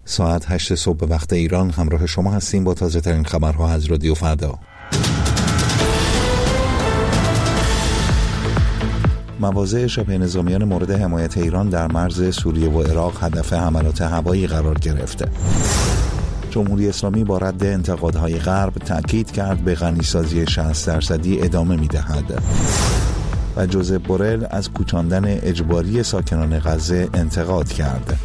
ساعت 8 صبح به وقت ایران همراه شما هستیم با تازه ترین خبرها از رادیو فردا. مواضع شبه نظامیان مورد حمایت ایران در مرز سوریه و عراق هدف حملات هوایی قرار گرفته. جمهوری اسلامی با رد انتقادهای غرب تأکید کرد به غنیسازی 60% ادامه می‌دهد. و جوزپ بورل از کوچاندن اجباری ساکنان غزه انتقاد کرد.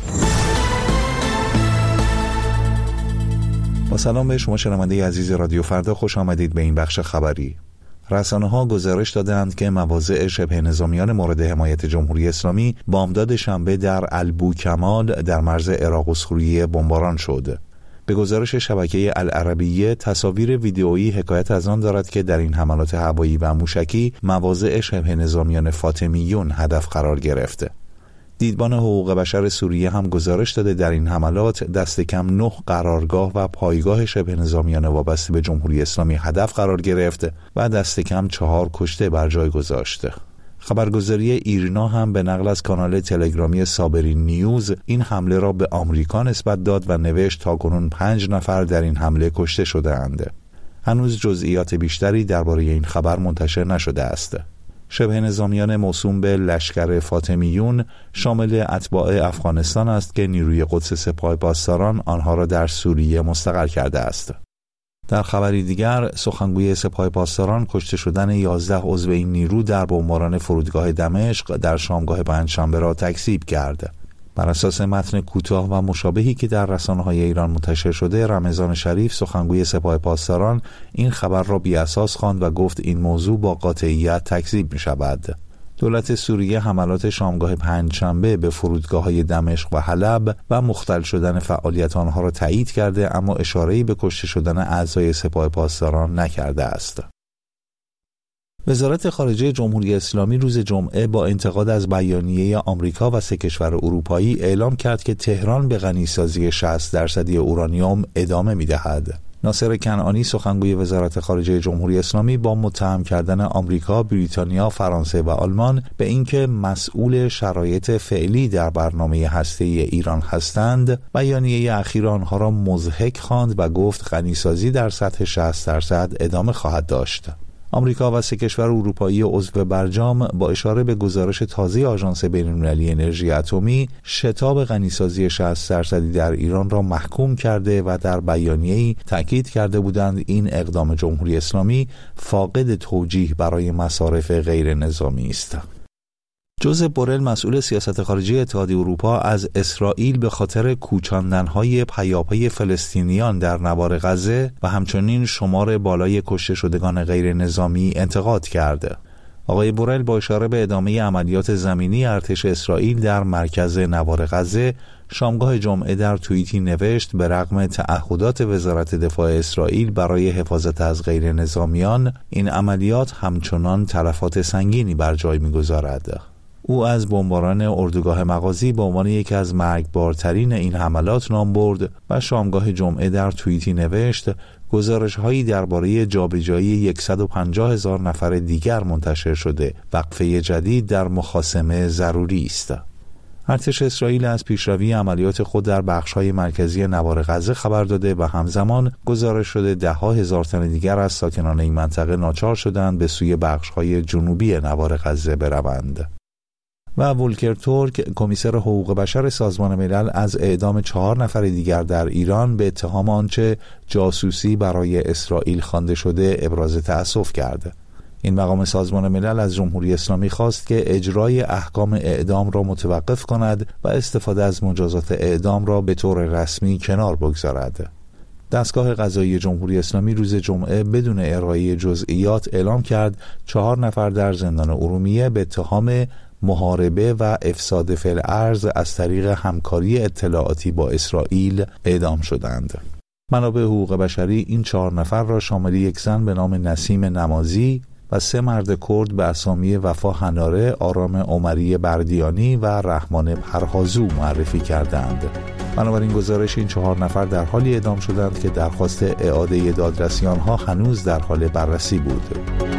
با سلام به شما شنونده عزیز رادیو فردا، خوش آمدید به این بخش خبری. رسانه‌ها گزارش دادند که مواضع شبه نظامیان مورد حمایت جمهوری اسلامی بامداد شنبه در البوکمال در مرز عراق و سوریه بمباران شد. به گزارش شبکه العربیه، تصاویر ویدئویی حکایت از آن دارد که در این حملات هوایی و موشکی مواضع شبه نظامیان فاطمیون هدف قرار گرفته. دیدبان حقوق بشر سوریه هم گزارش داده در این حملات دست کم 9 قرارگاه و پایگاه شبه نظامیان وابسته به جمهوری اسلامی هدف قرار گرفت و دست کم 4 کشته بر جای گذاشته. خبرگزاری ایرنا هم به نقل از کانال تلگرامی صابرین نیوز این حمله را به آمریکا نسبت داد و نوشت تاکنون 5 نفر در این حمله کشته شده‌اند. هنوز جزئیات بیشتری درباره این خبر منتشر نشده است. شبه نظامیان موسوم به لشکر فاطمیون شامل اتباع افغانستان است که نیروی قدس سپاه پاسداران آنها را در سوریه مستقر کرده است. در خبری دیگر، سخنگوی سپاه پاسداران کشته شدن 11 عضو این نیرو در بمباران فرودگاه دمشق در شامگاه پنجشنبه را تکذیب کرد. بر اساس متن کوتاه و مشابهی که در رسانه‌های ایران منتشر شده، رمضان شریف سخنگوی سپاه پاسداران این خبر را بی‌اساس خواند و گفت این موضوع با قاطعیت تکذیب می‌شود. دولت سوریه حملات شامگاه پنجشنبه به فرودگاه‌های دمشق و حلب و مختل شدن فعالیت آنها را تایید کرده، اما اشاره‌ای به کشته شدن اعضای سپاه پاسداران نکرده است. وزارت خارجه جمهوری اسلامی روز جمعه با انتقاد از بیانیه آمریکا و 3 کشور اروپایی اعلام کرد که تهران به غنیسازی 60% اورانیوم ادامه می‌دهد. ناصر کنعانی سخنگوی وزارت خارجه جمهوری اسلامی با متهم کردن آمریکا، بریتانیا، فرانسه و آلمان به اینکه مسئول شرایط فعلی در برنامه هسته‌ای ایران هستند، بیانیه اخیر آنها را مضحک خواند و گفت غنیسازی در سطح 60% ادامه خواهد داشت. آمریکا و 3 کشور اروپایی عضو برجام با اشاره به گزارش تازه آژانس بین‌المللی انرژی اتمی شتاب غنیسازی 60% در ایران را محکوم کرده و در بیانیه‌ای تأکید کرده بودند این اقدام جمهوری اسلامی فاقد توجیه برای مصارف غیر نظامی است. جوزپ بورل مسئول سیاست خارجی اتحادیه اروپا از اسرائیل به خاطر کوچاندن‌های پیاپی فلسطینیان در نوار غزه و همچنین شمار بالای کشته شدگان غیر نظامی انتقاد کرد. آقای بورل با اشاره به ادامه عملیات زمینی ارتش اسرائیل در مرکز نوار غزه شامگاه جمعه در توییتی نوشت به رغم تعهدات وزارت دفاع اسرائیل برای حفاظت از غیر نظامیان، این عملیات همچنان تلفات سنگینی بر جای می‌گذارد. او از بمباران اردوگاه مغازی به عنوان یکی از مرگبارترین این حملات نام برد و شامگاه جمعه در توییتی نوشت گزارش‌هایی درباره جابجایی 150,000 نفر دیگر منتشر شده. وقفه جدید در مخاصمه ضروری است. ارتش اسرائیل از پیشروی عملیات خود در بخش‌های مرکزی نوار غزه خبر داده و همزمان گزارش شده 10,000 تن دیگر از ساکنان این منطقه ناچار شدند به سوی بخش‌های جنوبی نوار غزه بروند. و ولکر تورک، کمیسر حقوق بشر سازمان ملل، از اعدام 4 نفر دیگر در ایران به اتهام آنچه جاسوسی برای اسرائیل خوانده شده ابراز تأسف کرد. این مقام سازمان ملل از جمهوری اسلامی خواست که اجرای احکام اعدام را متوقف کند و استفاده از مجازات اعدام را به طور رسمی کنار بگذارد. دستگاه قضایی جمهوری اسلامی روز جمعه بدون ارائه جزئیات اعلام کرد 4 نفر در زندان ارومیه به اتهام محاربه و افساد فی الارض از طریق همکاری اطلاعاتی با اسرائیل اعدام شدند. منابع حقوق بشری این 4 نفر را شامل یک زن به نام نسیم نمازی و 3 مرد کرد به اسامی وفا هناره، آرام عمری بردیانی و رحمان پرهازو معرفی کردند. بنابراین گزارش این 4 نفر در حالی اعدام شدند که درخواست اعاده دادرسی آنها هنوز در حال بررسی بود.